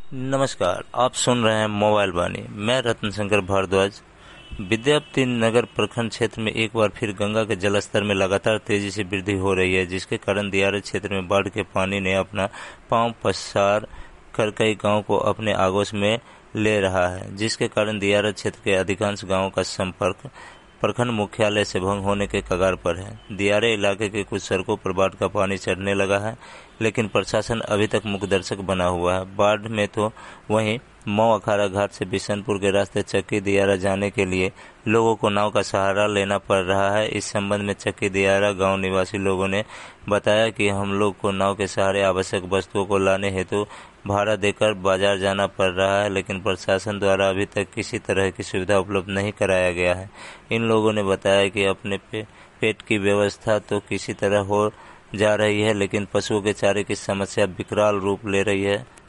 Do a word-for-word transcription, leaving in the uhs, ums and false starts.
नमस्कार, आप सुन रहे हैं मोबाइल वाणी। मैं रत्न शंकर भारद्वाज। विद्यापति नगर प्रखंड क्षेत्र में एक बार फिर गंगा के जलस्तर में लगातार तेजी से वृद्धि हो रही है, जिसके कारण दियारा क्षेत्र में बाढ़ के पानी ने अपना पांव पसार कर कई गांवों को अपने आगोश में ले रहा है, जिसके कारण दियारा क्षेत्र के अधिकांश गांवों का संपर्क प्रखंड मुख्यालय से भंग होने के कगार पर है। दियारे इलाके के कुछ सड़कों पर बाढ़ का पानी चढ़ने लगा है, लेकिन प्रशासन अभी तक मूकदर्शक बना हुआ है। बाढ़ में तो वहीं मऊ अखाड़ा घाट से बिशनपुर के रास्ते चक्की दियारा जाने के लिए लोगों को नाव का सहारा लेना पड़ रहा है। इस संबंध में चक्की दियारा गांव निवासी लोगों ने बताया कि हम लोग को नाव के सहारे आवश्यक वस्तुओं को लाने हेतु भाड़ा देकर बाजार जाना पड़ रहा है, लेकिन प्रशासन द्वारा अभी तक किसी तरह की सुविधा उपलब्ध नहीं कराया गया है। इन लोगों ने बताया कि अपने पे, पेट की व्यवस्था तो किसी तरह हो जा रही है, लेकिन पशुओं के चारे की समस्या विकराल रूप ले रही है।